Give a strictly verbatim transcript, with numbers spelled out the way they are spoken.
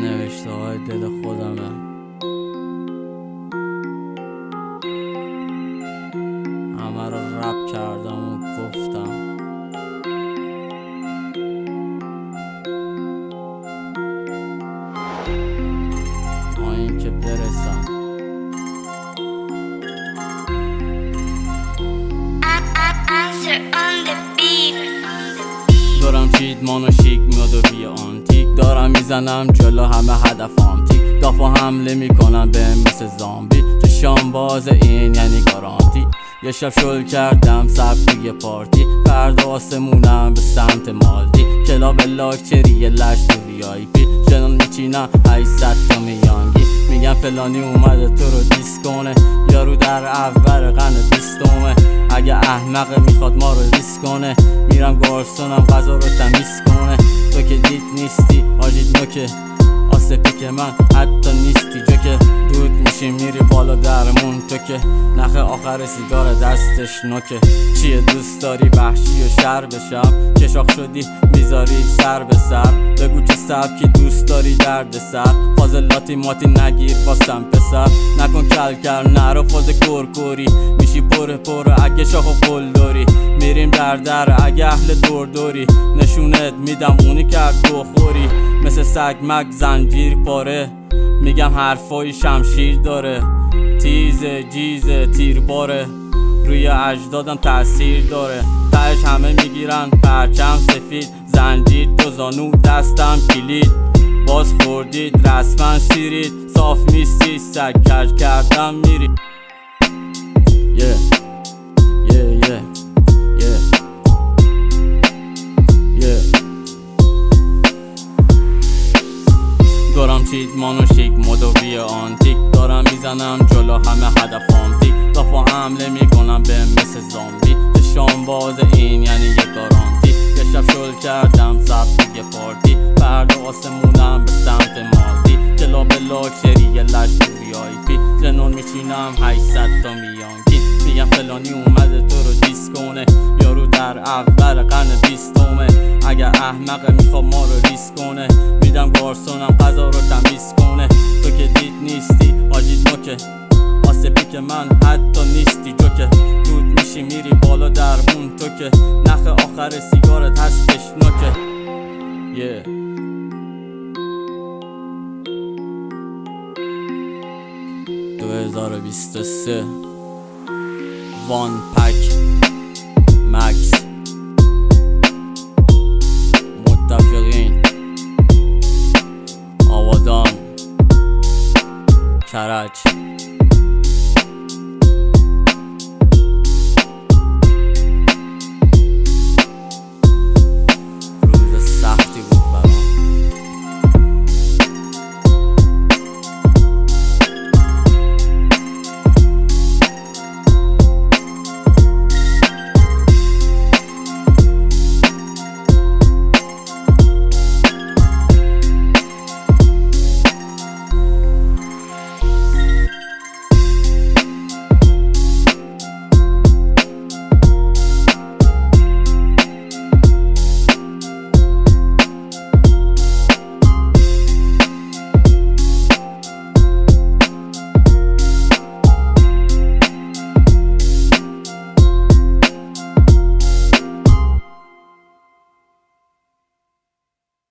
نوشته های دل خودمه. همه رو رپ کردم و گفتم تا این که برسم. دارم چیدمان و شیک میاد و بی آنتیک، دارم میزنم جلو همه هدفام تیک، دافا حمله میکنم به مثل زامبی، چشام باز این یعنی گارانتی. یه شب شل کردم سبک یه پارتی، فردا آسمونم به سمت مالدی، کلاب لاکچری لش تو وی آی پی، جنون میچینم هشتصد تا میانگی، میگم فلانی اومده تو رو دیس کنه، یارو در اول قرن بیستمه، اگه احمق میخواد ما رو ریس کنه، میرم گارسونم غذا رو تمیز کنه. تو که دید نیستی آجید نوکه، آسپی که من حتی نیستی جو که دود میشی میری بالا درمون، تو که نخ آخر سیگار دستش نوکه. چیه دوست داری وحشی و شر بشم، چشاق شدی میذاری سر به سر، بگو چه سبکی دوست داری درد سر، فاضلاتی ماتی نگیر باستم پسر، نکن کل کل نرو فاز کرکوری، میشی پر پر اگه شاخ و قل داری، میریم در در اگه اهل دور دوری، نشونت میدم اونی کرد بخوری، مثل سگ مگ زنجیر پاره، میگم حرفای شمشیر داره، تیزه جیزه تیر باره، روی اجدادم تأثیر داره، تهش همه میگیرن پرچم سفید، زنجیر دو زانو دستم کلید، باز خوردید رسما سیرید، صاف نیستی سگ کج کردم میری. yeah. yeah, yeah. yeah. yeah. دارم چیدمان و شیک مدوی آنتیک، دارم میزنم جلو همه هدفام تیک، دافا حمله میکنم به مثل زامبی، چشام باز این یعنی یه گارانتی. یه شب شل کردم سبک یه پارتی، فردا آسمونم به سمت مالدی، کلاب لاکچری لش تو وی آی پی، جنون میچینم هشتصد تا میانگی، میگم فلانی اومده تو رو دیس کنه، یارو در اول قرن بیستمه، اگه احمق میخواد ما رو ریس کنه، میدم گارسونم غذا رو تمیز کنه. تو که دید نیستی آجید نوکه، آسپی که من حتی نیستی جو که دود میشی میری بالا درمون، تو که نخ آخر سیگارت هستش نوکه. yeah. دو هزار و بیست و سه وان پک مکس